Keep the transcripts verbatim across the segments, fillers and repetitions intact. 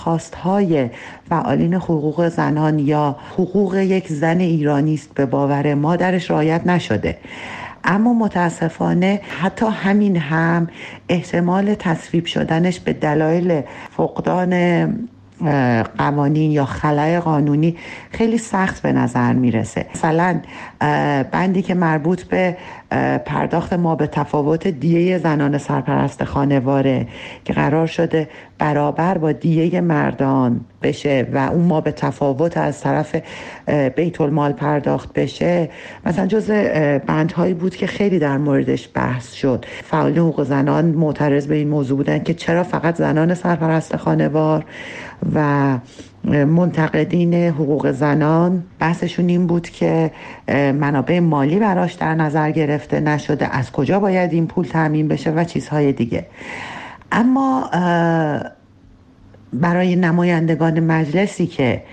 خواستهای فعالین حقوق زنان یا حقوق یک زن ایرانی است به باور ما درش رعایت نشده. اما متاسفانه حتی همین هم احتمال تصویب شدنش به دلایل فقدان قوانین یا خلأ قانونی خیلی سخت به نظر میرسه. مثلا بندی که مربوط به پرداخت ما به تفاوت دیه زنان سرپرست خانواره که قرار شده برابر با دیه مردان بشه و اون ما به تفاوت از طرف بیت المال پرداخت بشه، مثلا جز بندهایی بود که خیلی در موردش بحث شد. فعالین حقوق زنان معترض به این موضوع بودن که چرا فقط زنان سرپرست خانوار، و منتقدین حقوق زنان بحثشون این بود که منابع مالی براش در نظر گرفته نشده، از کجا باید این پول تامین بشه و چیزهای دیگه. اما برای نمایندگان مجلسی که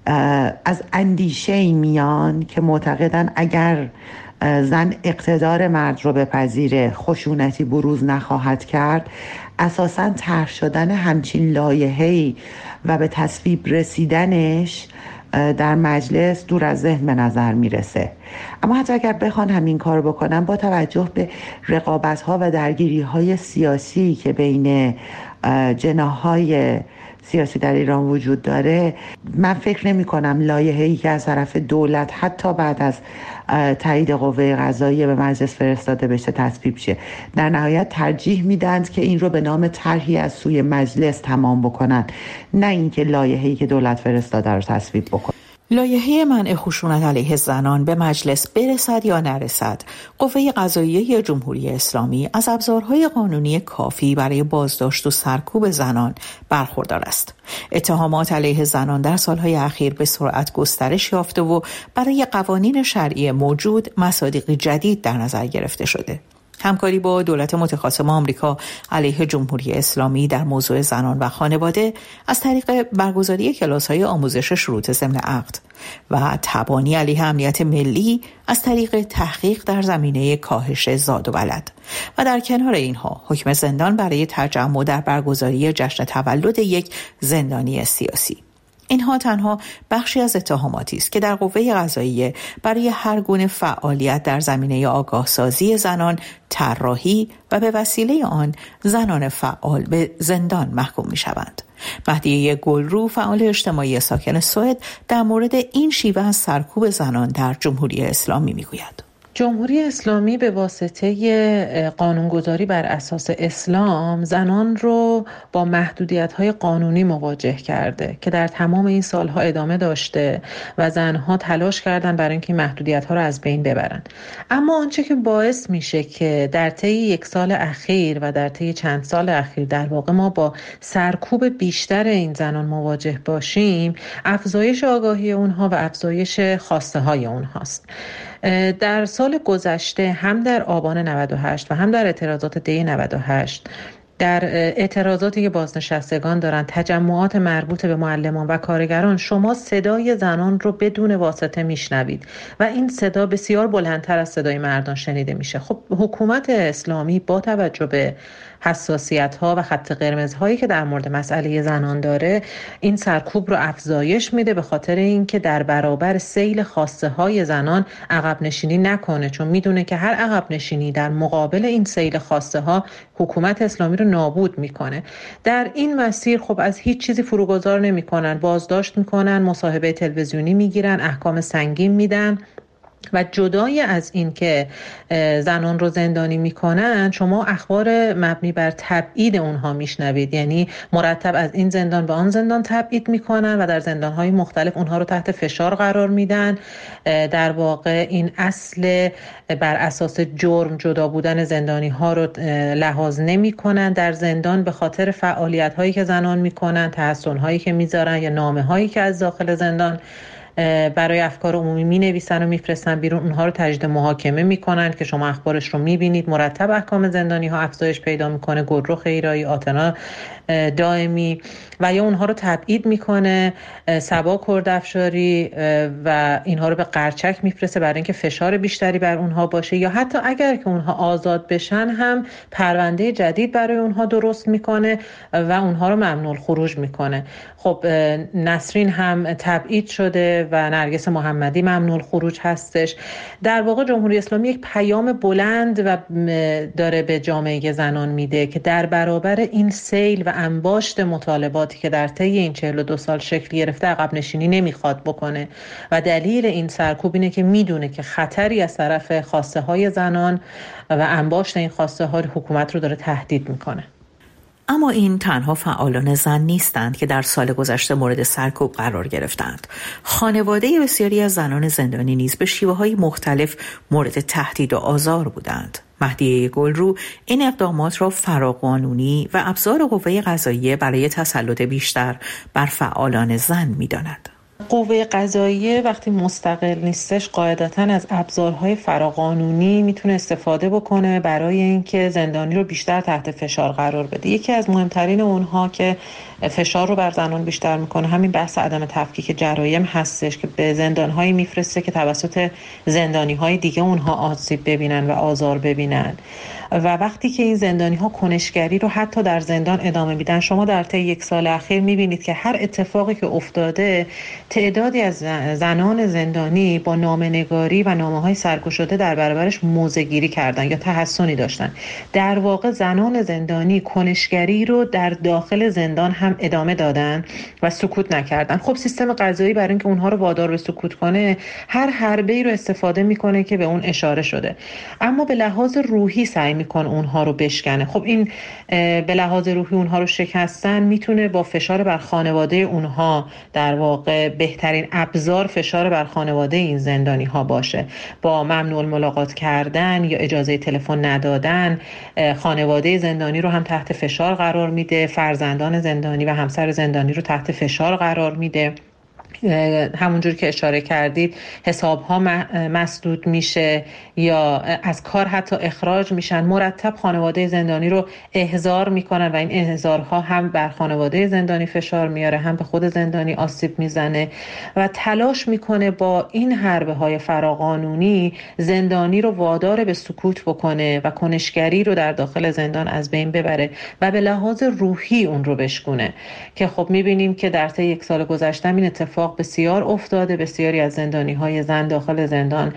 از اندیشه میان که معتقدن اگر زن اقتدار مرد رو بپذیره خشونتی بروز نخواهد کرد، اساساً طرح شدن همچین لایحه‌ای و به تصویب رسیدنش در مجلس دور از ذهن به نظر میرسه. اما حتی اگر بخوان همین کار بکنن، با توجه به رقابت‌ها و درگیری‌های سیاسی که بین جناح‌های سیاسی در ایران وجود داره، من فکر نمی کنم لایحه‌ای که از طرف دولت حتی بعد از تایید قوه قضاییه به مجلس فرستاده بشه تصویب شه. در نهایت ترجیح میدند که این رو به نام طرحی از سوی مجلس تمام بکنن، نه اینکه لایحه‌ای که دولت فرستاده رو تصویب بکنن. لایحه منع خشونت علیه زنان به مجلس برسد یا نرسد، قوه قضاییه جمهوری اسلامی از ابزارهای قانونی کافی برای بازداشت و سرکوب زنان برخوردار است. اتهامات علیه زنان در سالهای اخیر به سرعت گسترش یافته و برای قوانین شرعی موجود مصادیق جدید در نظر گرفته شده. همکاری با دولت متخاصم آمریکا علیه جمهوری اسلامی در موضوع زنان و خانواده از طریق برگزاری کلاس‌های آموزش شروط ضمن عقد و تبانی علیه امنیت ملی از طریق تحقیق در زمینه کاهش زاد و ولد و در کنار اینها حکم زندان برای تجمع در برگزاری جشن تولد یک زندانی سیاسی. اینها تنها بخشی از اتهاماتی است که در قوه قضاییه برای هر گونه فعالیت در زمینه آگاهسازی زنان طراحی و به وسیله آن زنان فعال به زندان محکوم می‌شوند. مهدیه گلرو، فعال اجتماعی ساکن سوئد، در مورد این شیوه از سرکوب زنان در جمهوری اسلامی می‌گوید. جمهوری اسلامی به واسطه قانونگذاری بر اساس اسلام زنان رو با محدودیت‌های قانونی مواجه کرده که در تمام این سالها ادامه داشته و زنها تلاش کردن برای اینکه محدودیت‌ها رو از بین ببرن. اما آنچه که باعث میشه که در طی یک سال اخیر و در طی چند سال اخیر در واقع ما با سرکوب بیشتر این زنان مواجه باشیم، افزایش آگاهی اونها و افزایش خواسته های اونهاست. در سال گذشته هم در آبان نود و هشت و هم در اعتراضات دی نود و هشت، در اعتراضاتی که بازنشستگان دارن، تجمعات مربوط به معلمان و کارگران، شما صدای زنان رو بدون واسطه میشنوید و این صدا بسیار بلندتر از صدای مردان شنیده میشه. خب حکومت اسلامی با توجه به حساسیت‌ها و خط قرمزهایی که در مورد مسئله زنان داره، این سرکوب رو افزایش میده به خاطر اینکه در برابر سیل خواسته های زنان عقب نشینی نکنه، چون میدونه که هر عقب نشینی در مقابل این سیل خواسته ها حکومت اسلامی رو نابود میکنه. در این مسیر خب از هیچ چیزی فروگذار نمیکنن، بازداشت میکنن، مصاحبه تلویزیونی میگیرن، احکام سنگین میدن و جدای از این که زنان رو زندانی میکنن، شما اخبار مبنی بر تبعید اونها میشنوید، یعنی مرتب از این زندان به آن زندان تبعید میکنن و در زندانهای مختلف اونها رو تحت فشار قرار میدن. در واقع این اصل بر اساس جرم جدا بودن زندانی ها رو لحاظ نمی کنن در زندان به خاطر فعالیت هایی که زنان میکنن، تحسن هایی که میذارن یا نامه هایی که از داخل زندان برای افکار عمومی می‌نویسن و میفرستن بیرون، اونها رو تجدید محاکمه میکنن که شما اخبارش رو میبینید. مرتب احکام زندانی ها افزایش پیدا میکنه، گلرخ ایرایی، آتنا دائمی، و یا اونها رو تبعید میکنه، صبا کردافشاری و اینها رو به قرچک میفرسته برای اینکه فشار بیشتری بر اونها باشه، یا حتی اگر که اونها آزاد بشن هم پرونده جدید برای اونها درست میکنه و اونها رو ممنوع الخروج میکنه. خب نسرین هم تبعید شده و نرگس محمدی ممنوع الخروج هستش. در واقع جمهوری اسلامی یک پیام بلند و داره به جامعه زنان میده که در برابر این سیل و انباشت مطالباتی که در طی این چهل و دو سال شکل گرفته عقب نشینی نمیخواد بکنه و دلیل این سرکوب اینه که میدونه که خطری از طرف خواسته های زنان و انباشت این خواسته ها حکومت رو داره تهدید میکنه. اما این تنها فعالان زن نیستند که در سال گذشته مورد سرکوب قرار گرفتند. خانواده بسیاری از زنان زندانی نیز به شیوه‌های مختلف مورد تهدید و آزار بودند. مهدیه گلرو این اقدامات را فراقانونی و ابزار قوه قضاییه برای تسلط بیشتر بر فعالان زن می‌داند. قوه قضاییه وقتی مستقل نیستش قاعدتاً از ابزارهای فراقانونی میتونه استفاده بکنه برای اینکه زندانی رو بیشتر تحت فشار قرار بده. یکی از مهمترین اونها که فشار رو بر زنان بیشتر میکنه همین بحث عدم تفکیک جرایم هستش که به زندانهایی میفرسته که توسط زندانیهای دیگه اونها آسیب ببینن و آزار ببینن. و وقتی که این زندانی ها کنشگری رو حتی در زندان ادامه میدن، شما در طی یک سال اخیر میبینید که هر اتفاقی که افتاده تعدادی از زنان زندانی با نامه‌نگاری و نامه‌های سرگشاده در برابرش موضع‌گیری کردن یا تحسنی داشتن. در واقع زنان زندانی کنشگری رو در داخل زندان هم ادامه دادن و سکوت نکردن. خب سیستم قضایی برای اینکه اونها رو وادار به سکوت کنه هر حربه‌ای رو استفاده میکنه که به اون اشاره شده، اما به لحاظ روحی سعی میکنه اونها رو بشکنه. خب این به لحاظ روحی اونها رو شکستن میتونه با فشار بر خانواده اونها، در واقع بهترین ابزار فشار بر خانواده این زندانی ها باشه، با ممنوع ملاقات کردن یا اجازه تلفن ندادن خانواده زندانی رو هم تحت فشار قرار میده، فرزندان زندانی و همسر زندانی رو تحت فشار قرار میده. همونجور که اشاره کردید حساب ها مسدود میشه یا از کار حتی اخراج میشن. مرتب خانواده زندانی رو احضار میکنن و این احضارها هم بر خانواده زندانی فشار میاره، هم به خود زندانی آسیب میزنه و تلاش میکنه با این حربه های فراقانونی زندانی رو وادار به سکوت بکنه و کنشگری رو در داخل زندان از بین ببره و به لحاظ روحی اون رو بشکونه. که خب میبینیم که در طی یک سال گذشته این اتفاق بسیار افتاده. بسیاری از زندانی های زن داخل زندان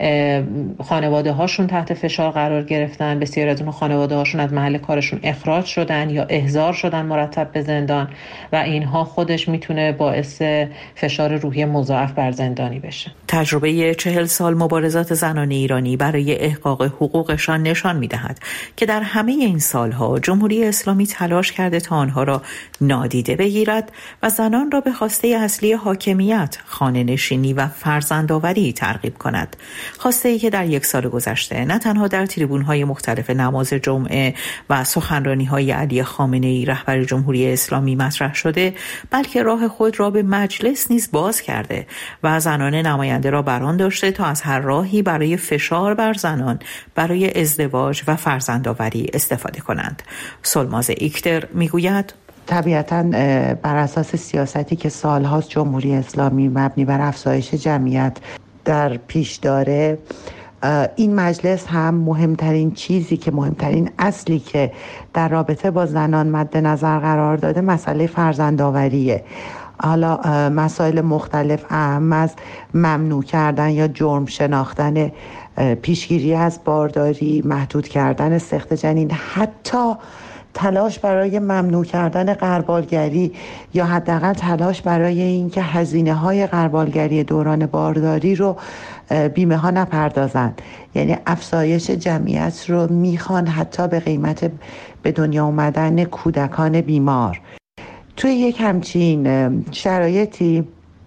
خانواده هاشون تحت فشار قرار گرفتن، بسیاری از اون خانواده هاشون از محل کارشون اخراج شدن یا احضار شدن مرتب به زندان و اینها خودش میتونه باعث فشار روحی مضاعف بر زندانی بشه. تجربه چهل سال مبارزات زنان ایرانی برای احقاق حقوقشان نشان میدهد که در همه این سالها جمهوری اسلامی تلاش کرده تا آنها را نادیده بگیرد و زنان را به خواسته اصلی حاکمیت، خانه نشینی و فرزندآوری ترغیب کند. خواسته ای که در یک سال گذشته نه تنها در تریبون‌های مختلف نماز جمعه و سخنرانی‌های علی خامنه‌ای رهبر جمهوری اسلامی مطرح شده، بلکه راه خود را به مجلس نیز باز کرده و زنان نماینده را بران داشته تا از هر راهی برای فشار بر زنان برای ازدواج و فرزندآوری استفاده کنند. سلماز ایکتر میگوید طبیعتاً بر اساس سیاستی که سالهاست جمهوری اسلامی مبنی بر افزایش جمعیت در پیش داره، این مجلس هم مهمترین چیزی که مهمترین اصلی که در رابطه با زنان مد نظر قرار داده مسئله فرزندآوریه. حالا مسائل مختلف اهم از ممنوع کردن یا جرم شناختن پیشگیری از بارداری، محدود کردن سقط جنین، حتی تلاش برای ممنوع کردن غربالگری یا حداقل تلاش برای اینکه هزینه‌های غربالگری دوران بارداری رو بیمه ها نپردازند. یعنی افزایش جمعیت رو میخوان حتی به قیمت به دنیا آمدن کودکان بیمار. توی یک همچین شرایطی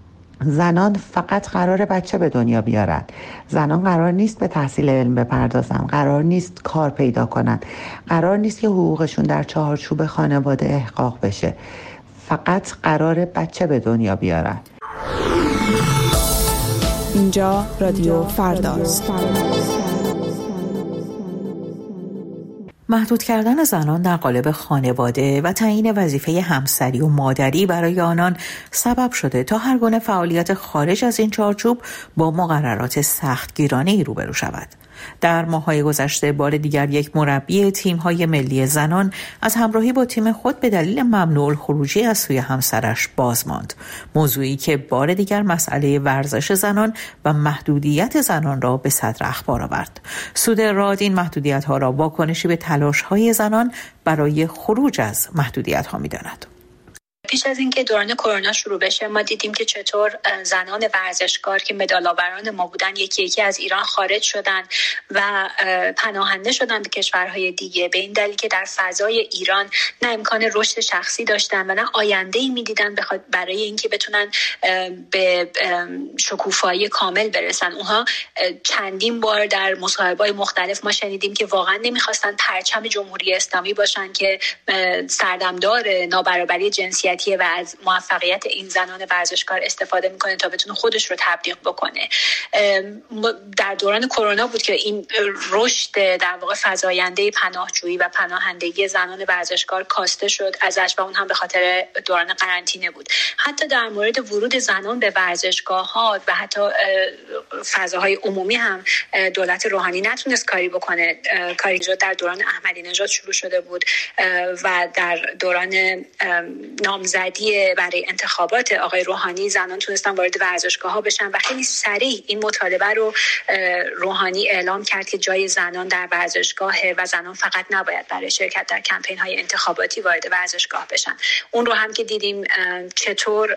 زنان فقط قرار بچه به دنیا بیارن. زنان قرار نیست به تحصیل علم بپردازن، قرار نیست کار پیدا کنن، قرار نیست که حقوقشون در چهارچوب خانواده احقاق بشه. فقط قرار بچه به دنیا بیارن. اینجا رادیو فرداست. محدود کردن زنان در قالب خانواده و تعیین وظیفه همسری و مادری برای آنان سبب شده تا هر گونه فعالیت خارج از این چارچوب با مقررات سختگیرانه‌ای روبرو شود. در ماه‌های گذشته بار دیگر یک مربی تیم‌های ملی زنان از همراهی با تیم خود به دلیل ممنوع الخروجی از سوی همسرش باز ماند. موضوعی که بار دیگر مسئله ورزش زنان و محدودیت زنان را به صدر اخبار آورد. سودراد این محدودیت‌ها را واکنشی به تلاش‌های زنان برای خروج از محدودیت‌ها می‌داند. پیش از اینکه دوران کرونا شروع بشه ما دیدیم که چطور زنان ورزشکار که مدال‌آوران ما بودن یکی یکی از ایران خارج شدن و پناهنده شدن به کشورهای دیگه، به این دلیل که در فضای ایران نه امکان رشد شخصی داشتن و نه آینده‌ای می‌دیدن برای اینکه بتونن به شکوفایی کامل برسن. اونها چندین بار در مصاحبه‌های مختلف ما شنیدیم که واقعا نمی‌خواستن پرچم جمهوری اسلامی باشن که سردمدار نابرابری جنسیتی و از موفقیت این زنان ورزشکار استفاده میکنه تا بتونه خودش رو تبلیغ بکنه. در دوران کرونا بود که این رشد در واقع فزاینده پناهجویی و پناهندگی زنان ورزشکار کاسته شد ازش و اون هم به خاطر دوران قرنطینه بود. حتی در مورد ورود زنان به ورزشگاه‌ها و حتی فضاهای عمومی هم دولت روحانی نتونست کاری بکنه. کاری که در دوران احمدی نژاد شروع شده بود و در دوران نامزدی برای انتخابات آقای روحانی زنان تونستن وارد ورزشگاه‌ها بشن و خیلی سریع این مطالبه رو روحانی اعلام کرد که جای زنان در ورزشگاه و زنان فقط نباید برای شرکت در کمپین‌های انتخاباتی وارد ورزشگاه بشن. اون رو هم که دیدیم چطور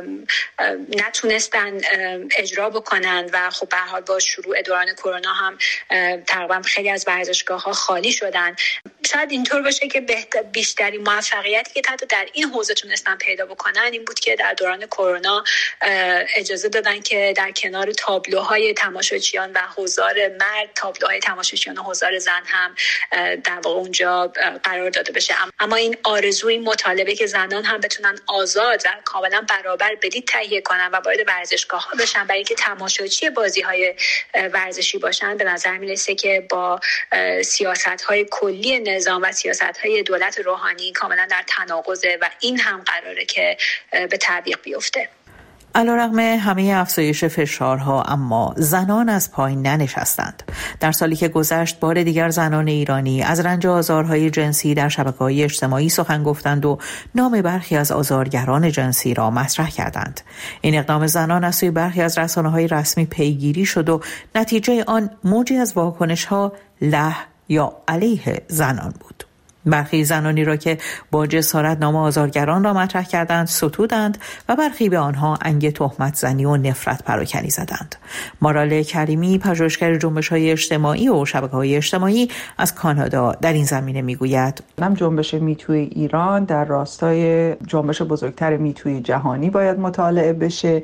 نتونستن اجرا بکنن و خب به هر حال با شروع دوران کرونا هم تقریبا خیلی از ورزشگاه‌ها خالی شدن. شاید اینطور باشه که بیشتری موفقیتی که حتی در این حوزه تونستن پیدا بکنن این بود که در دوران کرونا اجازه دادن که در کنار تابلوهای تماشاچیان و حضار مرد تابلوهای تماشاچیان و حضار زن هم در واقع اونجا قرار داده بشه. اما این آرزو، این مطالبه که زنان هم بتونن آزاد و کاملا برابر بلیط تهیه کنن و وارد ورزشگاه‌ها بشن برای اینکه تماشاچی بازی‌های ورزشی باشن، به نظر میرسه که با سیاست‌های کلی نظام و سیاست‌های دولت روحانی کاملا در تناقضه و این هم قراره که به تعویق بیفته. علیرغم همه افزایش فشارها اما زنان از پای ننشستند. در سالی که گذشت بار دیگر زنان ایرانی از رنج آزارهای جنسی در شبکه‌های اجتماعی سخن گفتند و نام برخی از آزارگران جنسی را مطرح کردند. این اقدام زنان از سوی برخی از رسانه‌های رسمی پیگیری شد و نتیجه آن موجی از واکنش‌ها له یا علیه زنان بود. برخی زنانی را که با جسارت نام آزارگران را مطرح کردند ستودند و برخی به آنها انگ تهمت زنی و نفرت پراکنی زدند. مارال کریمی، پژوهشگر جنبش‌های اجتماعی و شبکه‌های اجتماعی از کانادا در این زمینه میگوید: هم جنبش میتوی ایران در راستای جنبش بزرگتر میتوی جهانی باید مطالعه بشه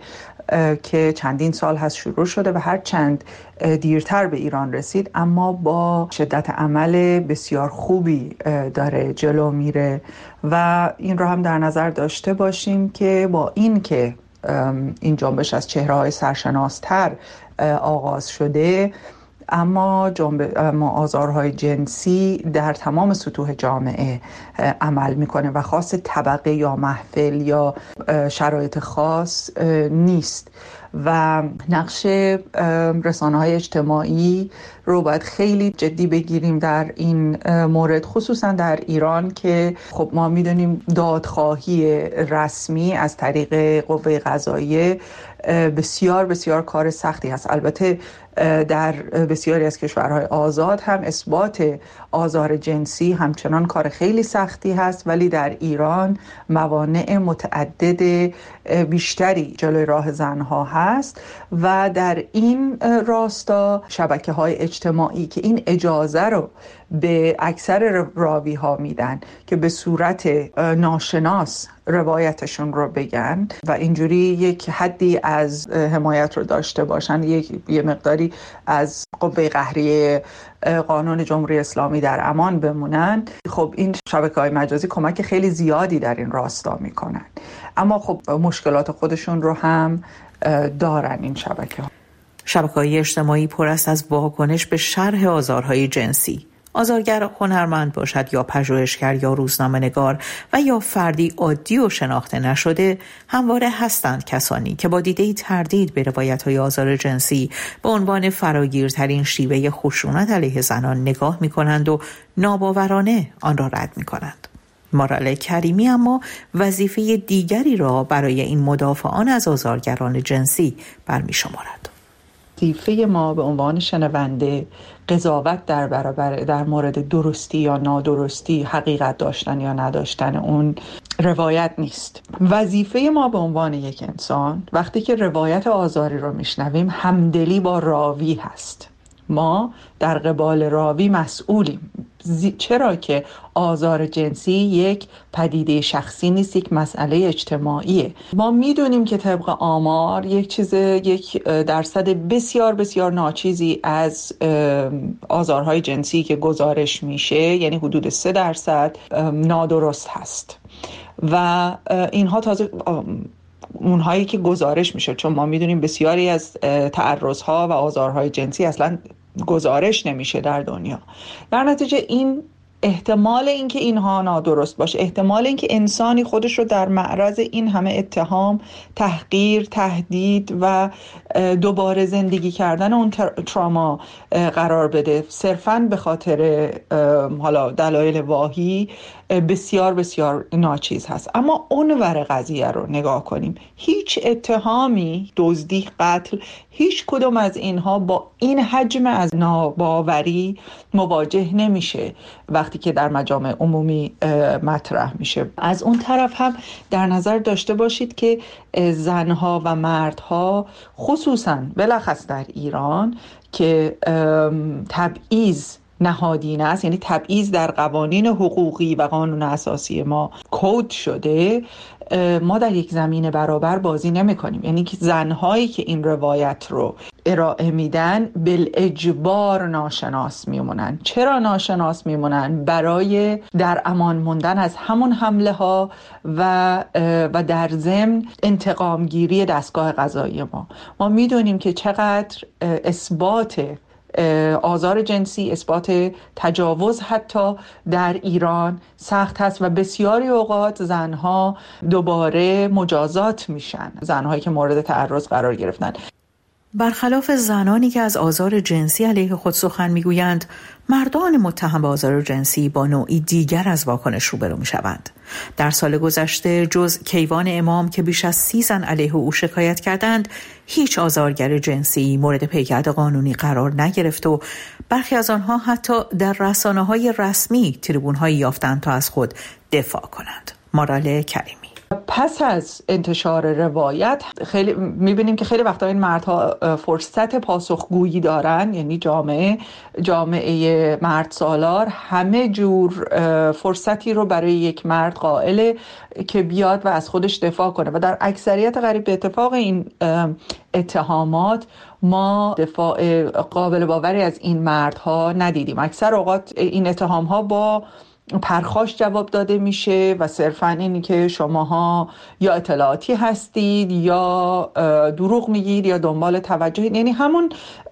که چندین سال هست شروع شده و هر چند دیرتر به ایران رسید اما با شدت عمل بسیار خوبی داره جلو میره و این رو هم در نظر داشته باشیم که با این که این جنبش از چهره‌های سرشناستر آغاز شده اما جنب... اما آزارهای جنسی در تمام سطوح جامعه عمل میکنه و خاص طبقه یا محفل یا شرایط خاص نیست و نقش رسانه‌های اجتماعی رو باید خیلی جدی بگیریم در این مورد، خصوصا در ایران که خب ما میدونیم دادخواهی رسمی از طریق قوه قضاییه بسیار بسیار کار سختی هست. البته در بسیاری از کشورهای آزاد هم اثبات آزار جنسی همچنان کار خیلی سختی هست، ولی در ایران موانع متعدد بیشتری جلوی راه زنها هست و در این راستا شبکه‌های اجتماعی که این اجازه رو به اکثر راوی ها میدن که به صورت ناشناس روایتشون رو بگن و اینجوری یک حدی از حمایت رو داشته باشن، یک یه مقداری از قوه قهریه قانون جمهوری اسلامی در امان بمونن. خب این شبکه‌های مجازی کمک خیلی زیادی در این راستا میکنن، اما خب مشکلات خودشون رو هم دارن این شبکه‌ها. شبکه‌های اجتماعی پر است از واکنش به شرح آزارهای جنسی. آزارگر هنرمند باشد یا پژوهشگر یا روزنامه‌نگار و یا فردی عادی و شناخته نشده، همواره هستند کسانی که با دیده تردید به روایت‌های آزار جنسی به عنوان فراگیرترین شیوه خشونت علیه زنان نگاه می‌کنند و ناباورانه آن را رد می‌کنند. مارال کریمی اما وظیفه دیگری را برای این مدافعان از آزارگران جنسی برمی‌شمارد. وظیفه ما به عنوان شنونده قضاوت در برابر در مورد درستی یا نادرستی، حقیقت داشتن یا نداشتن اون روایت نیست. وظیفه ما به عنوان یک انسان وقتی که روایت آزاری رو میشنویم همدلی با راوی هست. ما در قبال راوی مسئولیم، چرا که آزار جنسی یک پدیده شخصی نیست، یک مسئله اجتماعیه. ما میدونیم که طبق آمار یک چیز یک درصد بسیار بسیار ناچیزی از آزارهای جنسی که گزارش میشه، یعنی حدود سه درصد نادرست هست و اینها تازه اونهایی که گزارش میشه، چون ما میدونیم بسیاری از تعرضها و آزارهای جنسی اصلا گزارش نمیشه در دنیا. در نتیجه این احتمال اینکه اینها نادرست باشه، احتمال اینکه انسانی خودش رو در معرض این همه اتهام، تحقیر، تهدید و دوباره زندگی کردن اون تراما قرار بده صرفاً به خاطر حالا دلایل واهی، بسیار بسیار ناچیز هست. اما اون ور قضیه رو نگاه کنیم، هیچ اتهامی، دزدی، قتل، هیچ کدوم از اینها با این حجم از ناباوری مواجه نمیشه وقتی که در مجامع عمومی مطرح میشه. از اون طرف هم در نظر داشته باشید که زنها و مردها خصوصاً بلخص در ایران که تبعیض نهادینه است، یعنی تبعیض در قوانین حقوقی و قانون اساسی ما کد شده، ما در یک زمین برابر بازی نمی کنیم. یعنی که زنهایی که این روایت رو ارائه میدن بالاجبار ناشناس میمونن. چرا ناشناس میمونن؟ برای در امان موندن از همون حمله ها و و در ضمن انتقام گیری دستگاه قضایی ما. ما میدونیم که چقدر اثبات آزار جنسی، اثبات تجاوز حتی در ایران سخت هست و بسیاری اوقات زنها دوباره مجازات میشن، زنهایی که مورد تعرض قرار گرفتن. برخلاف زنانی که از آزار جنسی علیه خود سخن میگویند، مردان متهم به آزار جنسی با نوعی دیگر از واکنش روبرو میشوند. در سال گذشته جز کیوان امام که بیش از سی زن علیه او شکایت کردند، هیچ آزارگر جنسی مورد پیگرد قانونی قرار نگرفت و برخی از آنها حتی در رسانه‌های رسمی تریبون‌هایی یافتند تا از خود دفاع کنند. مارال کریمی. پس از انتشار روایت خیلی میبینیم که خیلی وقتا این مردها فرصت پاسخگویی دارن، یعنی جامعه جامعه مرد سالار همه جور فرصتی رو برای یک مرد قائله که بیاد و از خودش دفاع کنه و در اکثریت قریب به اتفاق این اتهامات ما دفاع قابل باوری از این مردها ندیدیم. اکثر اوقات این اتهامها با پرخاش جواب داده میشه و صرفاً اینی که شماها یا اطلاعاتی هستید یا دروغ میگید یا دنبال توجه، یعنی همون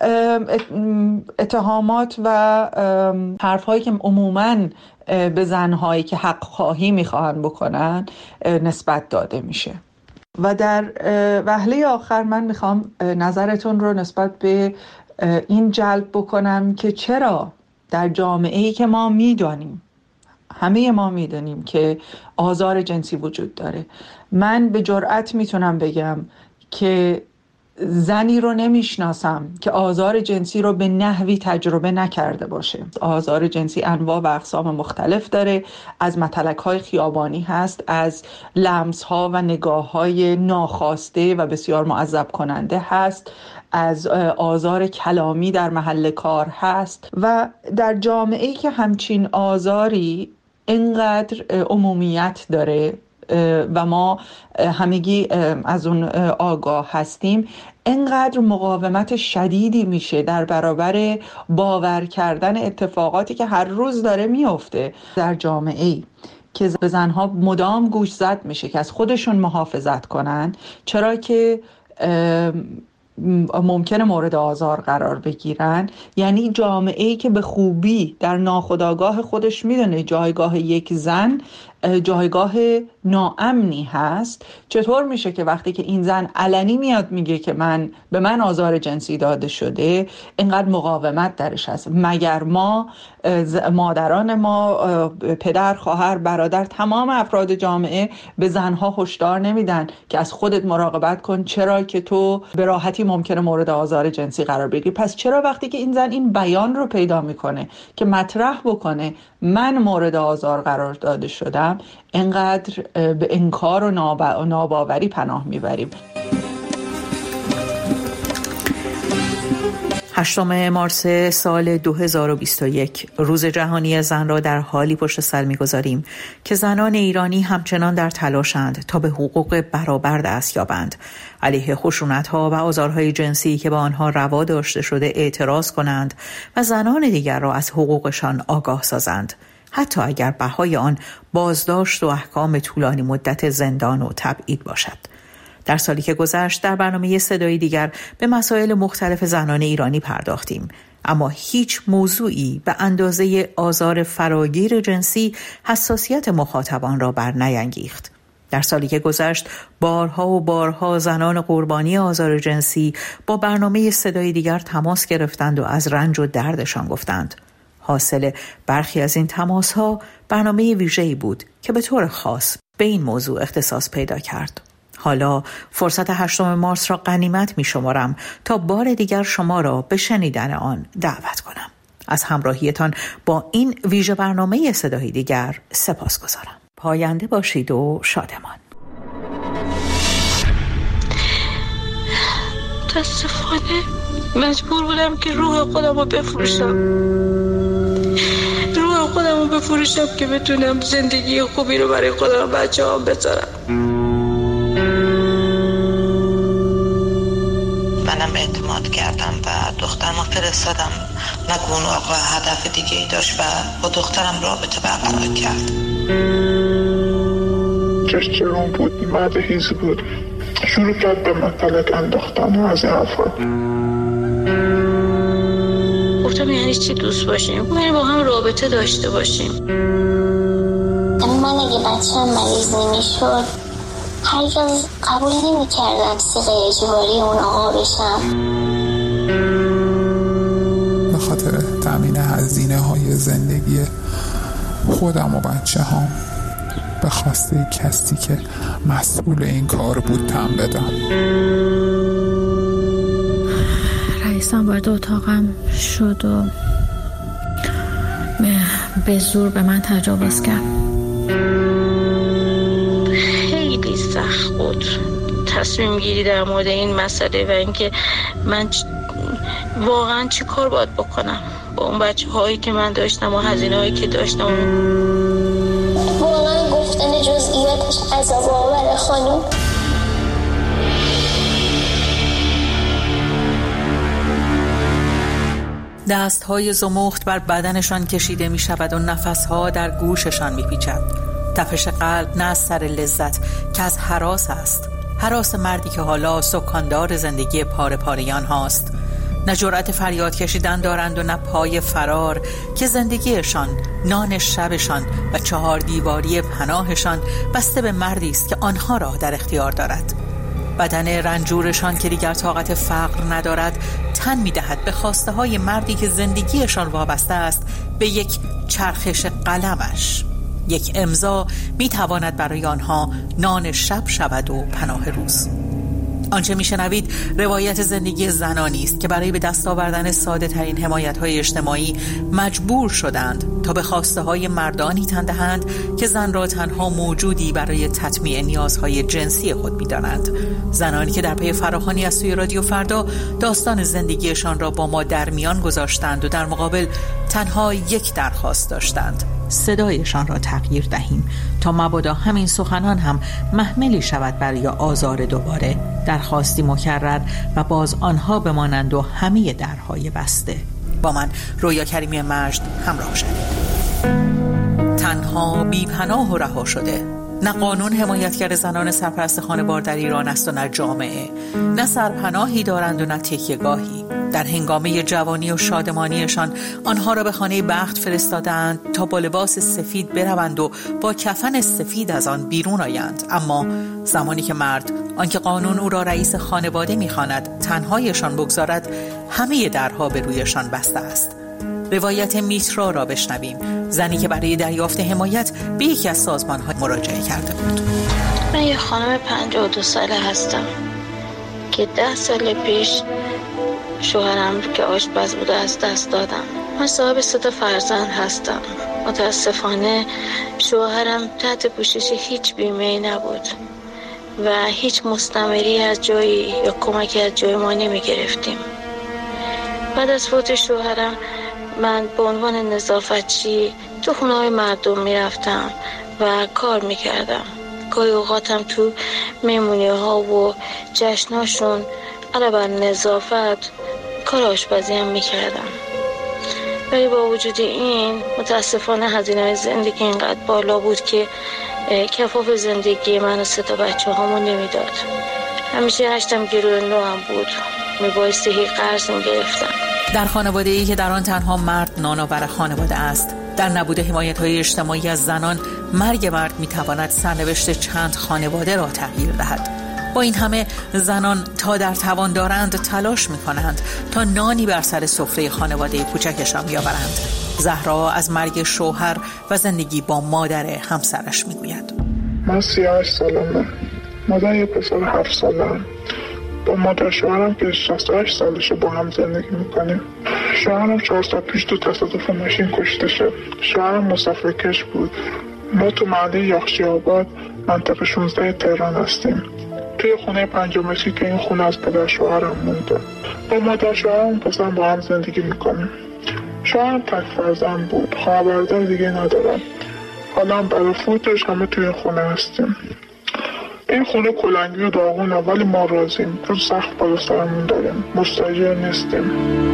اتهامات و حرفهایی که عموماً به زنهایی که حق خواهی میخواهن بکنن نسبت داده میشه. و در وهله آخر من میخوام نظرتون رو نسبت به این جلب بکنم که چرا در جامعه‌ای که ما میدانیم، همه ما میدونیم که آزار جنسی وجود داره، من به جرئت میتونم بگم که زنی رو نمیشناسم که آزار جنسی رو به نحوی تجربه نکرده باشه. آزار جنسی انواع و اقسام مختلف داره، از متلک‌های خیابانی هست، از لمس‌ها و نگاه‌های ناخواسته و بسیار معذب کننده هست، از آزار کلامی در محل کار هست و در جامعه‌ای که همچین آزاری اینقدر عمومیت داره و ما همگی از اون آگاه هستیم، اینقدر مقاومت شدیدی میشه در برابر باور کردن اتفاقاتی که هر روز داره میفته در جامعه‌ای که به زنها مدام گوش زد میشه که از خودشون محافظت کنن، چرا که ممکنه مورد آزار قرار بگیرن. یعنی جامعه‌ای که به خوبی در ناخودآگاه خودش میدونه جایگاه یک زن جایگاه ناامنی هست، چطور میشه که وقتی که این زن علنی میاد میگه که من به من آزار جنسی داده شده اینقدر مقاومت درش هست؟ مگر ما مادران ما، پدر، خواهر، برادر، تمام افراد جامعه به زنها هشدار نمیدن که از خودت مراقبت کن، چرا که تو به راحتی ممکنه مورد آزار جنسی قرار بگیری؟ پس چرا وقتی که این زن این بیان رو پیدا میکنه که مطرح بکنه من مورد آزار قرار داده شدم، اینقدر به انکار و ناباوری پناه میبریم؟ هشتم مارس سال دو هزار و بیست و یک روز جهانی زن را در حالی پشت سر می‌گذاریم که زنان ایرانی همچنان در تلاشند تا به حقوق برابر دست یابند، علیه خشونت‌ها و آزارهای جنسی که به آنها روا داشته شده اعتراض کنند و زنان دیگر را از حقوقشان آگاه سازند، حتی اگر بهای آن بازداشت و احکام طولانی مدت زندان و تبعید باشد. در سالی که گذشت در برنامه صدای دیگر به مسائل مختلف زنان ایرانی پرداختیم، اما هیچ موضوعی به اندازه آزار فراگیر جنسی حساسیت مخاطبان را بر نیانگیخت. در سالی که گذشت بارها و بارها زنان قربانی آزار جنسی با برنامه صدای دیگر تماس گرفتند و از رنج و دردشان گفتند. حاصل برخی از این تماس‌ها برنامه ویژه‌ای بود که به طور خاص به این موضوع اختصاص پیدا کرد. حالا فرصت هشتم مارس را غنیمت می شمارم تا بار دیگر شما را به شنیدن آن دعوت کنم. از همراهیتان با این ویژه برنامه صدای دیگر سپاس گذارم. پاینده باشید و شادمان. متاسفانه مجبور بودم که روح خودم رو بفروشم روح خودم رو بفروشم که بتونم زندگی خوبی رو برای خودم و بچه هم بذارم. منم اعتماد کردم و دخترم رو فرستادم. نگو اون آقا هدف دیگه ای داشت و با دخترم رابطه برقرار کرد. تسترون بود، مرد هیزی بود، شروع کرد به مطلق انداختن از این افراد. گفتم یعنی چی دوست باشیم؟ یعنی با هم رابطه داشته باشیم. من اگه بچه هم مریض نمی شد هرگز قبول نمی کردم سیغه اجباری اون آقا بشم. به خاطر تامین هزینه های زندگی خودم و بچه هم به خواسته کسی که مسئول این کار بود تن بدم. رئیسم وارد اتاقم شد و به زور به من تجاوز کرد. خیلی سخت بود تصمیم گیری در مورد این مسئله و اینکه من چ... واقعا چی کار باید بکنم با اون بچه هایی که من داشتم و هزینه هایی که داشتم. واقعا گفتن جزئیاتش عذاب آوره خانم. دست‌های زمخت بر بدنشان کشیده می شود و نفس‌ها در گوششان می پیچد. تپش قلب نه از سر لذت که از هراس است. هراس مردی که حالا سکاندار زندگی پاره پاریان هاست. نه جرأت فریاد کشیدن دارند و نه پای فرار که زندگیشان، نان شبشان و چهار دیواری پناهشان بسته به مردی است که آنها را در اختیار دارد. بدن رنجورشان که دیگر طاقت فقر ندارد تن می‌دهد به خواسته های مردی که زندگیشان وابسته است به یک چرخش قلمش. یک امضا می‌تواند برای آنها نان شب شود و پناه روز. آنچه میشنوید روایت زندگی زنانی است که برای به دست آوردن ساده ترین حمایت‌های اجتماعی مجبور شدند تا به خواسته های مردانی تن دهند که زن را تنها موجودی برای تطمیع نیازهای جنسی خود می‌دانند. زنانی که در پی فراخوانی از سوی رادیو فردا داستان زندگیشان را با ما در میان گذاشتند و در مقابل تنها یک درخواست داشتند: صدایشان را تغییر دهیم تا مبادا همین سخنان هم محملی شود برای آزار دوباره. درخواستی مکرر و باز آنها بمانند و همه درهای بسته. با من رویا کریمی مجد همراه شدید. تنها بی پناه و رها شده نه قانون حمایتگر زنان سرپرست خانوار در ایران است و نه جامعه. نه سرپناهی دارند و نه تکیه‌گاهی. در هنگامه جوانی و شادمانیشان آنها را به خانه بخت فرستادند تا با لباس سفید بروند و با کفن سفید از آن بیرون آیند. اما زمانی که مرد، آنکه قانون او را رئیس خانواده می‌خواند، تنهایشان بگذارد، همه درها به رویشان بسته است. روایت میترا را بشنویم، زنی که برای دریافت حمایت به یکی از سازمان‌ها مراجعه کرده بود. من یه خانم پنجاه و دو ساله هستم که ده سال پیش شوهرم که آشپز بوده از دست دادم. من صاحب سه تا فرزند هستم. متاسفانه شوهرم تحت پوشش هیچ بیمه‌ای نبود و هیچ مستمری از جایی یا کمکی از جای ما نمی گرفتیم. بعد از فوت شوهرم من به عنوان نظافتچی تو خونه‌های مردم می رفتم و کار می کردم. گاهی اوقاتم تو مهمونی ها و جشناشون علاوه بر نظافت کار آشپزی هم می کردم. ولی با وجود این متاسفانه هزینه زندگی اینقدر بالا بود که کفاف زندگی من و سه تا بچه هامو نمیداد. همیشه هشتم گروه نو هم بود، میبایستی هی قرض میگرفتم. در خانواده‌ای که در آن تنها مرد نانآور خانواده است، در نبود حمایت‌های اجتماعی از زنان، مرگ مرد میتواند سرنوشت چند خانواده را تغییر دهد. با این همه زنان تا در توان دارند تلاش می‌کنند تا نانی بر سر سفره خانواده کوچکشان بیاورند. زهرا از مرگ شوهر و زندگی با مادر همسرش میگوید: من سی و هشت سالمه، مادر یه پسر هفت سالم. با مادر شوهرم که شصت و هشت سالشه با هم زندگی میکنیم. شوهرم چهار سال پیش تو تصادف ماشین کشته شد. شوهرم مسافرکش بود. ما تو محله یاخچی آباد منطقه شانزده تهران هستیم. توی خونه پنجاه متری که این خونه از پدر شوهرم مونده. با مادر شوهرم پسرم با هم زندگی میکنیم. شوهرم تک فرزند بود، خواهر برادر دیگه ندارم. حالا برای فوتش همه توی خونه هستیم. این خونه کلنگی و داغونه ولی ما راضیم، چون سخت بالا سرمون داریم، مستاجر نیستیم.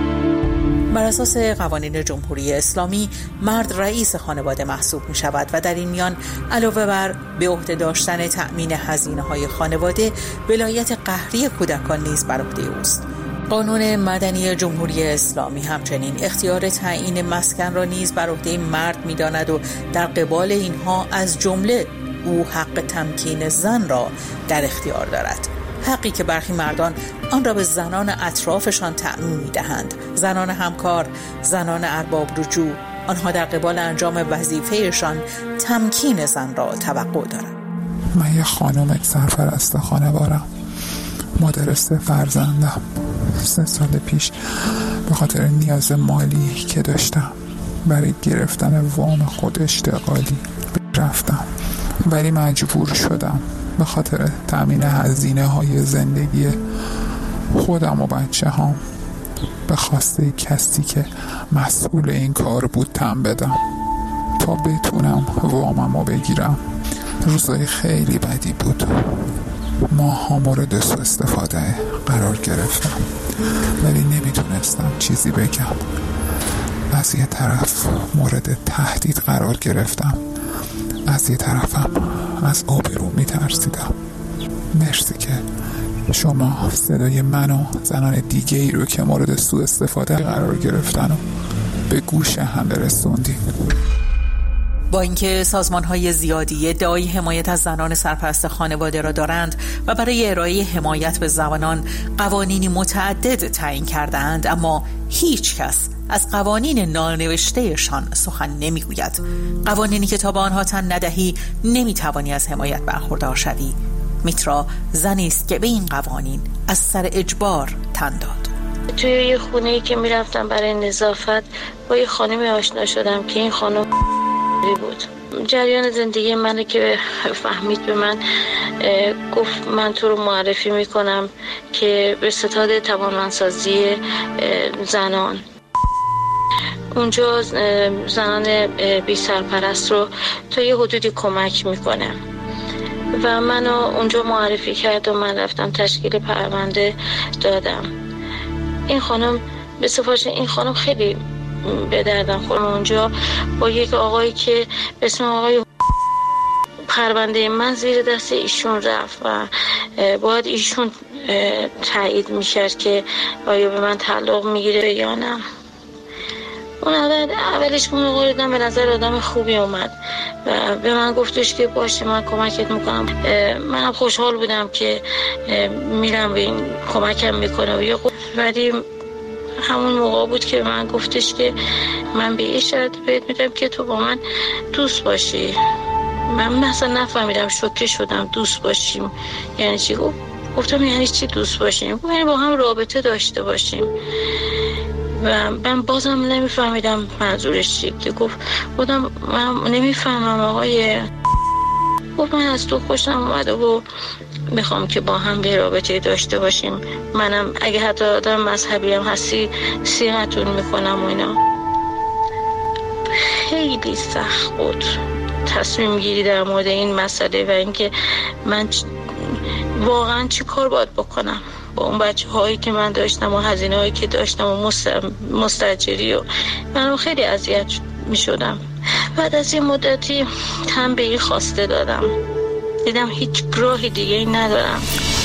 بر اساس قوانین جمهوری اسلامی مرد رئیس خانواده محسوب می شود و در این میان علاوه بر به عهده داشتن تأمین هزینه های خانواده، ولایت قهری کودکان نیز بر عهده اوست. قانون مدنی جمهوری اسلامی همچنین اختیار تعیین مسکن را نیز بر عهده مرد می داند و در قبال اینها از جمله او حق تمکین زن را در اختیار دارد. حقی که برخی مردان آن را به زنان اطرافشان تأمین می‌دهند. زنان همکار، زنان ارباب رجوع، آنها در قبال انجام وظیفه‌شان تمکین زن را توقع دارند. من یه خانم سرپرست خانوارم، مادر سه فرزندم. سه سال پیش به خاطر نیاز مالی که داشتم برای گرفتن وام خود اشتغالی رفتم، ولی مجبور شدم به خاطر تأمین هزینه های زندگی خودم و بچه هام به خواسته کسی که مسئول این کار بود تن بدم تا بتونم وامم رو بگیرم. روزای خیلی بدی بود، ماها مورد سوء استفاده قرار گرفتم، ولی نمیتونستم چیزی بگم. از یه طرف مورد تهدید قرار گرفتم، از یه طرفم از آبرو میترسیدم. مرسی که شما صدای من و زنان دیگه ای رو که مورد سوء استفاده قرار گرفتن و به گوش هم برسوندین. با اینکه سازمان‌های زیادی ادعای حمایت از زنان سرپرست خانواده را دارند و برای ارائه حمایت به زنان قوانینی متعدد تعیین کرده‌اند، اما هیچ کس از قوانین نانوشته‌شان سخن نمیگوید. قوانینی که تا به آنها تن ندهی نمیتوانی از حمایت برخوردار شوی. میترا زنی است که به این قوانین از سر اجبار تن داد. توی یه خونه‌ای که میرفتم برای نظافت با یه خانمی آشنا شدم که این خانم بود. جریان زندگی منو که فهمید به من گفت من تو رو معرفی میکنم که به ستاد توانمندسازی زنان. اونجا زنان بی سرپرست رو تا یه حدودی کمک میکنه و منو اونجا معرفی کرد و من رفتم تشکیل پرونده دادم. این خانم به سفارش این خانم خیلی به دردم خورد. اونجا با یک آقایی که به اسم آقای پرونده من زیر دست ایشون رفت و باید ایشون تایید میکرد که آیا به من طلاق میگیره یا نه. اون اول اولش اون موقع دیدم به نظر آدم خوبی اومد و به من گفتش که باشه من کمکت میکنم. منم خوشحال بودم که میرم به این کمکم میکنه و یا ولی همون موقع بود که من گفتش که من به این شرط بهت میدم که تو با من دوست باشی. من مثلا نفهمیدم، شوکه شدم. دوست باشیم یعنی چی؟ گفتم یعنی چی دوست باشیم؟ یعنی با هم رابطه داشته باشیم و من بازم نمیفهمیدم منظورش چی که گفت. بودم من نمیفهمم آقای. گفت من از تو خوشم اومده و میخوام که با هم به رابطه داشته باشیم. منم اگه حتی آدم مذهبی هم هستی سیغتون میکنم و اینا. خیلی سخت بود تصمیم گیری در مورد این مسئله و اینکه من واقعا چی کار باید بکنم با اون بچه هایی که من داشتم و هزینه هایی که داشتم و مستاجری و من خیلی اذیت می شدم. بعد از این مدتی تن به این خواسته دادم، دیدم هیچ راهی دیگه ای ندارم.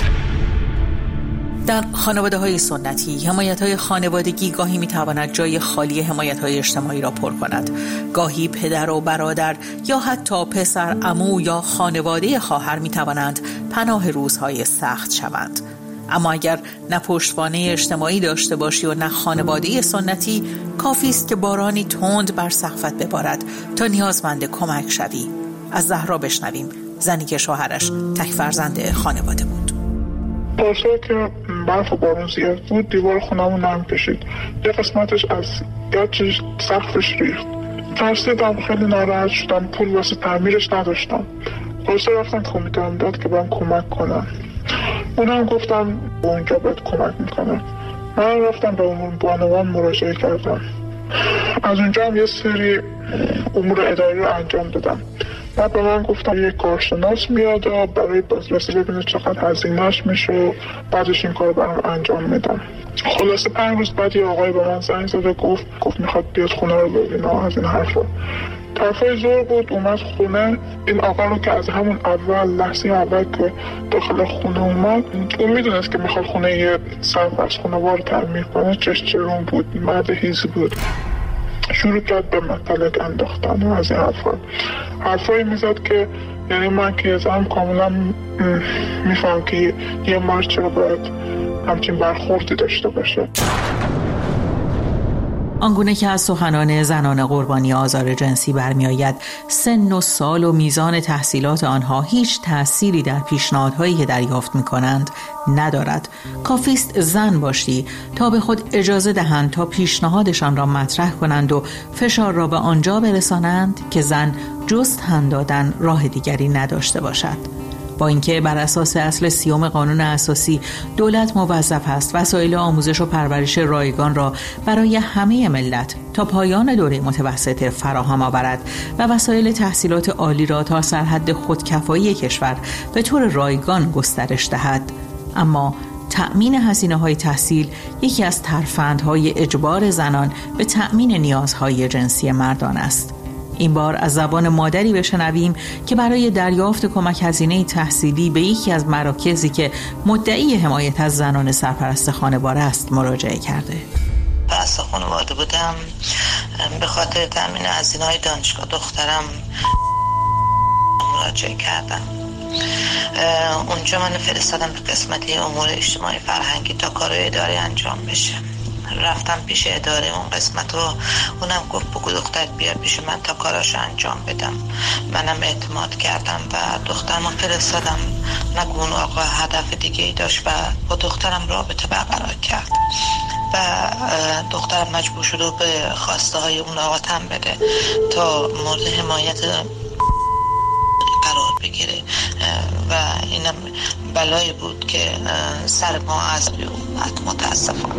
در خانواده های سنتی حمایت های خانوادگی گاهی می تواند جای خالی حمایت های اجتماعی را پر کند. گاهی پدر و برادر یا حتی پسر، عمو یا خانواده خواهر می توانند پناه روزهای سخت شوند. اما اگر نه پشتوانه اجتماعی داشته باشی و نه خانواده سنتی، کافی است که بارانی تند بر سقفت ببارد تا نیازمند کمک شوی. از زهرا بشنویم، زنی که شوهرش تک فرزند خانواده بود. پارسال که برف و بارون زیاد بود دیوار خونمون نم کشید. یه قسمتش از گچ سقفش ریخت. ترسیدم، خیلی ناراحت شدم. پول واسه تعمیرش نداشتم. پارسال رفتم کمیته امداد که برام کمک کنم. اونم گفتم به اونجا باید کمک میکنم. من رفتم به امور بانوان مراجعه کردم. از اونجا هم یه سری امور اداری رو انجام دادم. بعد به من گفتم یه کارشناس میاد و برای بازرسی ببینه چقدر هزینه‌اش میشه و بعدش این کار برام انجام میدم. خلاصه پنج روز بعد یه آقای به من زنگ زد و گفت گفت میخواد بیاد خونه رو ببینه از این حرفا. طرفای زور بود، اومد خونه. این آقا رو که از همون اول لحظه اول که داخل خونه اومد اون میدونست که میخواد خونه یه سرپرست خانوار تعمیر کنه. چش چرون بود، مرد هیزی بود. شروع کرد به مطلق انداختن و از این حرفا حرفایی میزد که یعنی من که زنم کاملا میفهم که یه مرد چرا باید همچین برخوردی داشته باشه. آنگونه که از سخنان زنان قربانی آزار جنسی برمی آید، سن و سال و میزان تحصیلات آنها هیچ تأثیری در پیشنهادهایی که دریافت می کنند ندارد. کافیست زن باشی تا به خود اجازه دهند تا پیشنهادشان را مطرح کنند و فشار را به آنجا برسانند که زن جز تن دادن راه دیگری نداشته باشد. با اینکه بر اساس اصل سیوم قانون اساسی دولت موظف است وسایل آموزش و پرورش رایگان را برای همه ملت تا پایان دوره متوسطه فراهم آورد و وسایل تحصیلات عالی را تا سرحد خودکفایی کشور به طور رایگان گسترش دهد، اما تأمین هزینه‌های تحصیل یکی از ترفندهای اجبار زنان به تأمین نیازهای جنسی مردان است. این بار از زبان مادری بشنویم که برای دریافت کمک هزینه تحصیلی به یکی از مراکزی که مدعی حمایت از زنان سرپرست خانوار است مراجعه کرده. سرپرست خانواده بودم به خاطر تامین هزینه‌های دانشگاه دخترم مراجعه کردم. اونجا من فرستادم به قسمت امور اجتماعی فرهنگی تا کار اداره انجام بشه. رفتم پیش اداره اون قسمت رو، اونم گفت بگو دخترت بیار پیش من تا کاراش انجام بدم. منم اعتماد کردم و دخترمو فرستادم. نگو اون آقا هدف دیگه ای داشت و با دخترم رابطه برقرار کرد و دخترم مجبور شد و به خواسته های اون آقا تن بده تا مورد حمایت قرار بگیره و اینم بلایی بود که سر ما از اومد متاسفانه.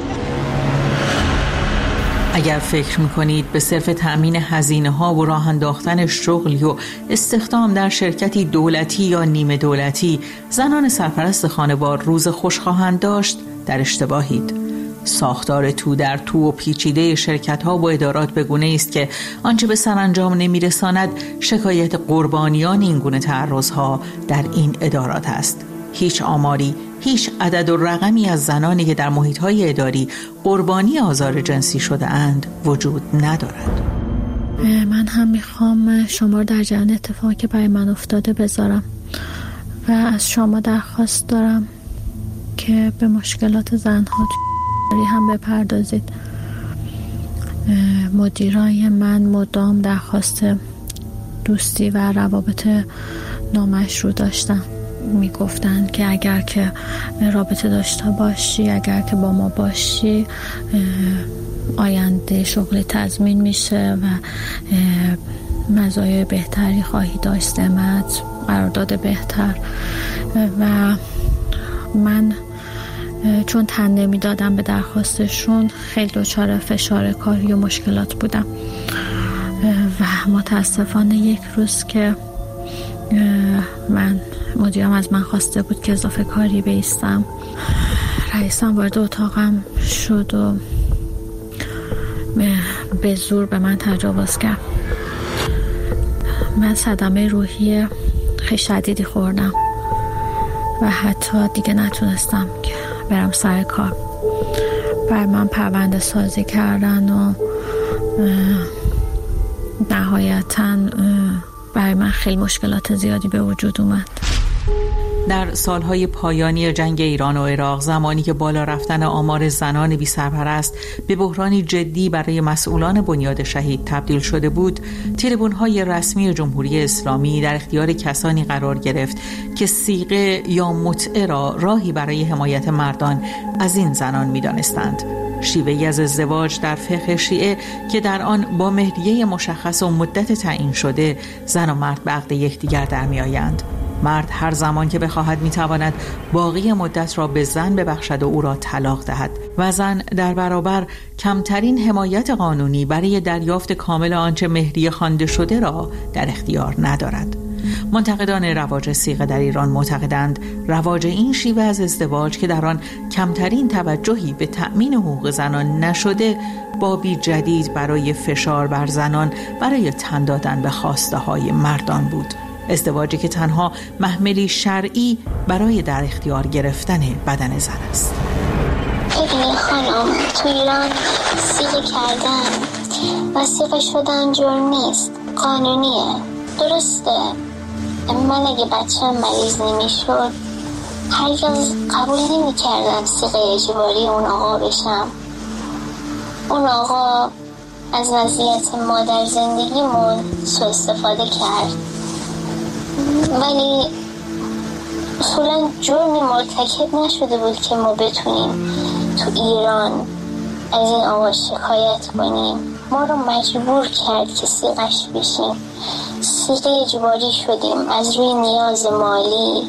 اگر فکر میکنید به صرف تأمین هزینه ها و راه انداختن شغلی و استخدام در شرکتی دولتی یا نیمه دولتی زنان سرپرست خانوار روز خوش خواهند داشت، در اشتباهید. ساختار تو در تو و پیچیده شرکت‌ها و ادارات به گونه‌ای است که آنچه به سرانجام نمی‌رساند شکایت قربانیان این گونه تعرض‌ها در این ادارات است. هیچ آماری، هیچ عدد و رقمی از زنانی که در محیط‌های اداری قربانی آزار جنسی شده اند وجود ندارد. من هم میخوام شما رو در جریان اتفاقی که برای من افتاده بذارم و از شما درخواست دارم که به مشکلات زنها هم بپردازید. مدیرای من مدام درخواست دوستی و روابط نامشروع داشتن، میگفتن که اگر که رابطه داشته باشی، اگر که با ما باشی، آینده شغل تضمین میشه و مزایای بهتری خواهی داشت، سمت، قرارداد بهتر. و من چون تن نمیدادم به درخواستشون خیلی دچار فشار کاری و مشکلات بودم و متاسفانه یک روز که من مدیرم از من خواسته بود که اضافه کاری بیستم، رئیسم وارد اتاقم شد و به زور به من تجاوز کرد. من صدمه روحی خیلی شدیدی خوردم و حتی دیگه نتونستم که برم سر کار. بر من پرونده سازی کردن و نهایتاً برای من خیلی مشکلات زیادی به وجود اومد. در سالهای پایانی جنگ ایران و عراق، زمانی که بالا رفتن آمار زنان بی سرپرست به بحرانی جدی برای مسئولان بنیاد شهید تبدیل شده بود، تریبون‌های رسمی جمهوری اسلامی در اختیار کسانی قرار گرفت که صیغه یا متعه را راهی برای حمایت مردان از این زنان می‌دانستند. شیوهی از ازدواج در فقه شیعه که در آن با مهریه مشخص و مدت تعیین شده زن و مرد به عقد یکدیگر در می‌آیند. مرد هر زمان که بخواهد میتواند باقی مدت را به زن ببخشد و او را طلاق دهد و زن در برابر کمترین حمایت قانونی برای دریافت کامل آنچه مهریه خوانده شده را در اختیار ندارد. منتقدان رواج صیغه در ایران معتقدند رواج این شیوه از ازدواج که در آن کمترین توجهی به تأمین حقوق زنان نشده، بابی جدید برای فشار بر زنان برای تن دادن به خواسته های مردان بود. ازدواجی که تنها محملی شرعی برای در اختیار گرفتن بدن زن است. ببینی خانم، تو ایران صیغه کردن و صیغه شدن جرم نیست، قانونیه. درسته من اگه بچه‌م مریض نمیشد هرگز قبول نمی کردم صیغه اجباری اون آقا بشم. اون آقا از وضعیت ما در زندگیمون سوء استفاده کرد، ولی اصولا جرمی مرتکب نشده بود که ما بتونیم تو ایران از این آقا شکایت کنیم. ما رو مجبور کرد که صیغش بشیم، صیغه اجباری شدیم از روی نیاز مالی.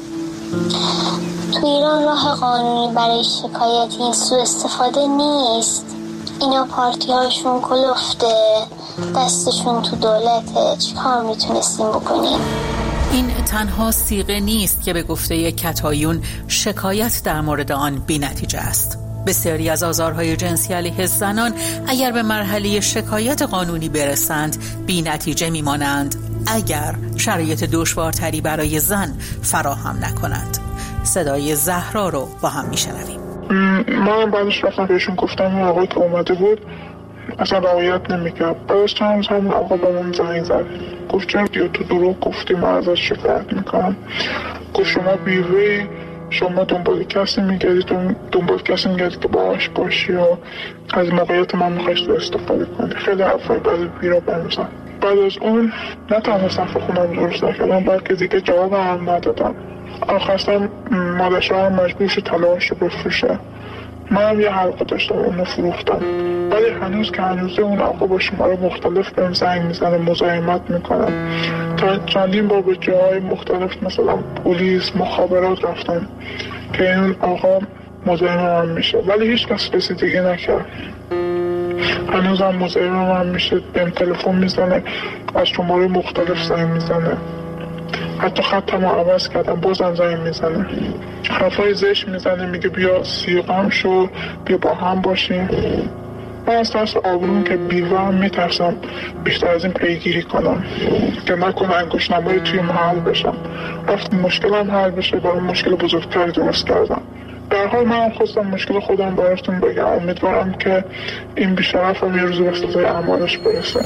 تو ایران راه قانونی برای شکایت این سوء استفاده نیست. اینا پارتی هاشون کلفته، دستشون تو دولته، چی کار میتونستیم بکنیم؟ این تنها صیغه نیست که به گفته کتایون شکایت در مورد آن بی نتیجه است. بسیاری از آزارهای جنسی علیه زنان اگر به مرحله شکایت قانونی برسند بی نتیجه میمانند اگر شرایط دشوارتری برای زن فراهم نکنند. صدای زهرا رو با هم میشنویم. من بعدش رفتم بهشون گفتم اون آقای که اومده بود اصلا رعایت نمیکرد. بعدش چند روز همون آقا با من زنگ زد، گفت چرا بیا تو دروغ گفتی، من ازش شکایت میکنم. گفت شما بیوه‌ای، شما دنبال کسی میگردی، دنبال کسی میگردی که باهاش باشی و از موقعیت من میخوای سوء استفاده کنی. خیلی حرفای بعد بیرا بنزن. بعد از اون نتونستم خونم درست نکردم، بلکه دیگه جواب هم ندادم. آخرش مادر شوهرم مجبور شد طلاقش رو بفروشه. منم یه حلقه داشتم اونو فروختم، ولی هنوز که هنوزه اون آقا با شماره مختلف بهم زنگ میزنه، مزاحمت میکنم. تا چندین بار به جاهای مختلف مثلا پلیس، مخابرات رفتم که این آقا مزاحم من میشه، ولی هیچ کس رسیدگی نکرد. هنوز هم مزاحم من میشه، بهم تلفن میزنه، از شماره مختلف زنگ میزنه. حتی خطم رو عوض کردم بازم زنگ میزنه، حرفای زشت میزنه، میگه بیا سیغم شو، بیا با هم باشیم. من از ترس آبروم که بیوام میترسم بیشتر از این پیگیری کنم که نکنه انگشتنمایی توی محل بشم. وقتی مشکلم حل بشه برای مشکل بزرگتری درست کردم. در حال من خواستم مشکل خودم براتون بگم، امیدوارم که این بیشرفم یه روز به سزای اعمالش برسه.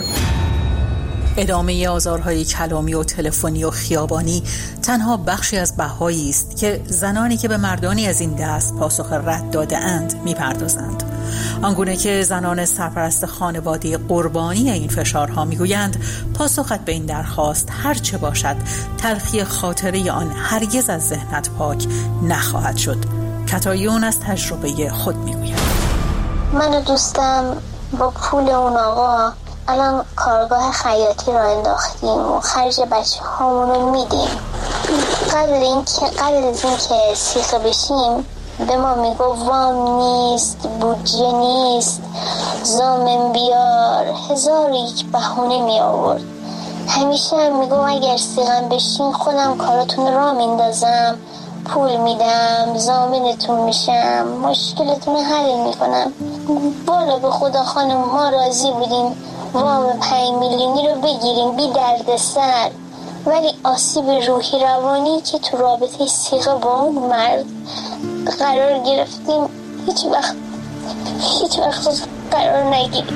ادامه آزارهای کلامی و تلفنی و خیابانی تنها بخشی از بهایی است که زنانی که به مردانی از این دست پاسخ رد داده اند میپردازند. آنگونه که زنان سرپرست خانواده قربانی این فشارها میگویند پاسخت به این درخواست هر چه باشد تلخی خاطره آن هرگز از ذهنت پاک نخواهد شد. کتایون از تجربه خود میگوید. من و دوستم با پول اون آقا الان کارگاه خیاطی را انداختیم و خرج بچه هامونو میدیم. قبل این که قبل از این که سیخه بشیم به ما میگو وام نیست، بودجه نیست، زامن بیار، هزار یک بهونه می آورد. همیشه هم میگو اگر سیغم بشین خودم کاراتون را میندازم، پول میدم، زامنتون میشم، مشکلتون حل میکنم. بالا به خدا خانم ما راضی بودیم وام پنج میلیونی رو بگیریم بی درد سر، ولی آسیب روحی روانی که تو رابطه سیغه با اون مرد قرار گرفتیم هیچ وقت هیچ وقت قرار نگیریم.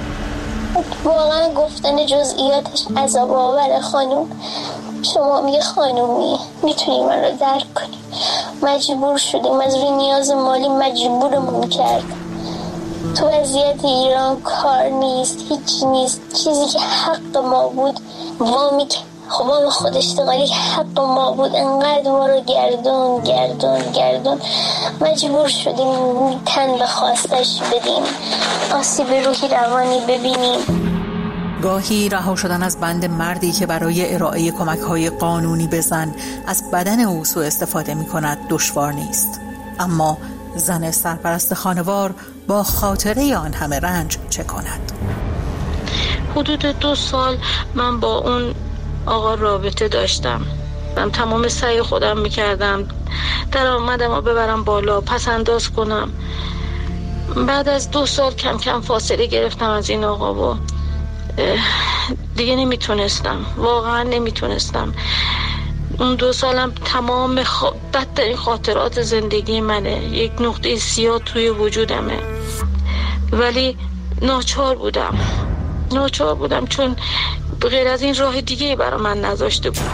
واقعا گفتن جزئیاتش عذاب آور خانم. شما میگه خانومی میتونی من رو درک کنی، مجبور شدیم از روی نیاز مالی مجبورمون کرد. تو وضعیت ایران کار نیست، هیچ نیست، چیزی که حق ما بود وامی که خب خود اشتغالی که حق ما بود انقدر ما رو گردون گردون گردون مجبور شدیم تن به خواستش بدیم، آسیب روحی روانی ببینیم. گاهی رها شدن از بند مردی که برای ارائه کمک‌های قانونی به زن از بدن او سوء استفاده می‌کند دشوار نیست، اما زن سرپرست خانوار با خاطره آن همه رنج چه کند؟ حدود دو سال من با اون آقا رابطه داشتم. من تمام سعی خودم میکردم درآمدم رو ببرم بالا، پس انداز کنم. بعد از دو سال کم کم فاصله گرفتم از این آقا و دیگه نمیتونستم، واقعا نمیتونستم. اون دو سالم تمام خ... بدترین خاطرات زندگی منه، یک نقطه سیاه توی وجودمه، ولی ناچار بودم ناچار بودم چون غیر از این راه دیگه برای من نذاشته بود.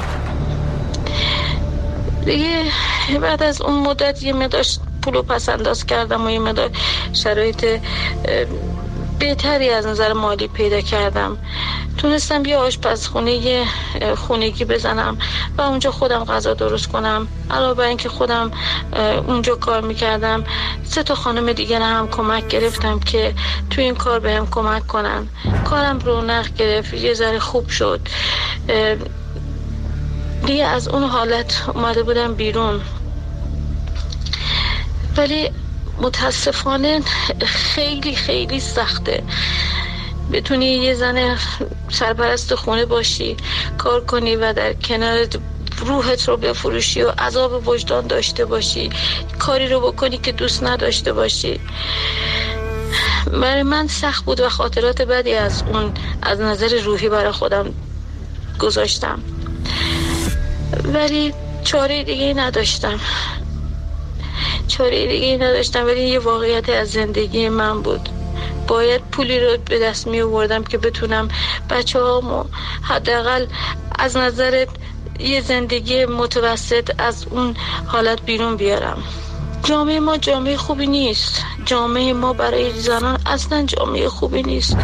دیگه بعد از اون مدت یه مقدار پولو پس انداز کردم و یه مقدار شرایط بهتری از نظر مالی پیدا کردم. تونستم یه آشپزخونه خونگی بزنم و اونجا خودم غذا درست کنم. علاوه بر اینکه خودم اونجا کار میکردم، سه تا خانم دیگر هم کمک گرفتم که تو این کار بهم کمک کنن. کارم رونق گرفت، یه ذره خوب شد. دیگه از اون حالت اومده بودم بیرون، ولی متاسفانه خیلی خیلی سخته بتونی یه زن سرپرست خونه باشی، کار کنی و در کنار روحت رو بفروشی و عذاب وجدان داشته باشی، کاری رو بکنی که دوست نداشته باشی. برای من سخت بود و خاطرات بدی از اون از نظر روحی برای خودم گذاشتم، ولی چاره دیگه نداشتم چاره دیگه نداشتم ولی یه واقعیت از زندگی من بود. باید پولی رو به دست می آوردم که بتونم بچه هامو حداقل از نظر یه زندگی متوسط از اون حالت بیرون بیارم. جامعه ما جامعه خوبی نیست، جامعه ما برای زنان اصلا جامعه خوبی نیست.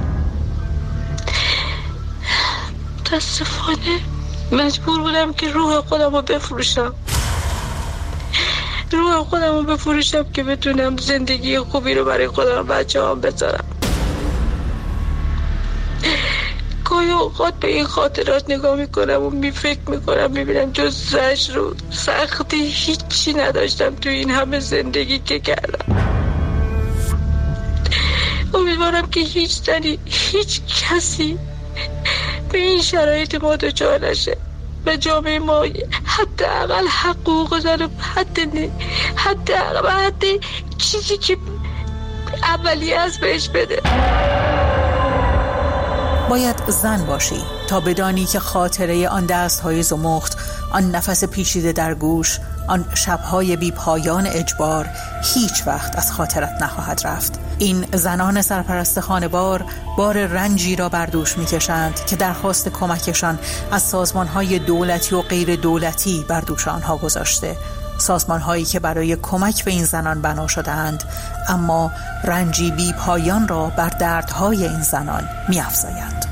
متاسفانه مجبور بودم که روح خودم رو بفروشم روح خودم رو بفروشم که بتونم زندگی خوبی رو برای خودم و بچه هم بذارم. گاهی اوقات به این خاطرات نگاه میکنم و می فکر میکنم میبینم جز زجر و سختی هیچی نداشتم تو این همه زندگی که کردم. امیدوارم که هیچ زنی هیچ کسی به این شرایط ما دچار نشه به جامعه ما حداقل حقوق داره، حد نه حداقل حد چیزی که اولیه از بهش بده. باید زن باشی تا بدانی که خاطره آن دست‌های زمخت، آن نفس پیچیده در گوش، آن شب‌های بی پایان اجبار هیچ وقت از خاطرت نخواهد رفت. این زنان سرپرست خانوار بار رنجی را بر دوش می‌کشند که درخواست کمکشان از سازمان‌های دولتی و غیر دولتی بر دوش آنها گذاشته. سازمان‌هایی که برای کمک به این زنان بنا شده‌اند، اما رنجی بی پایان را بر دردهای این زنان می‌افزایند.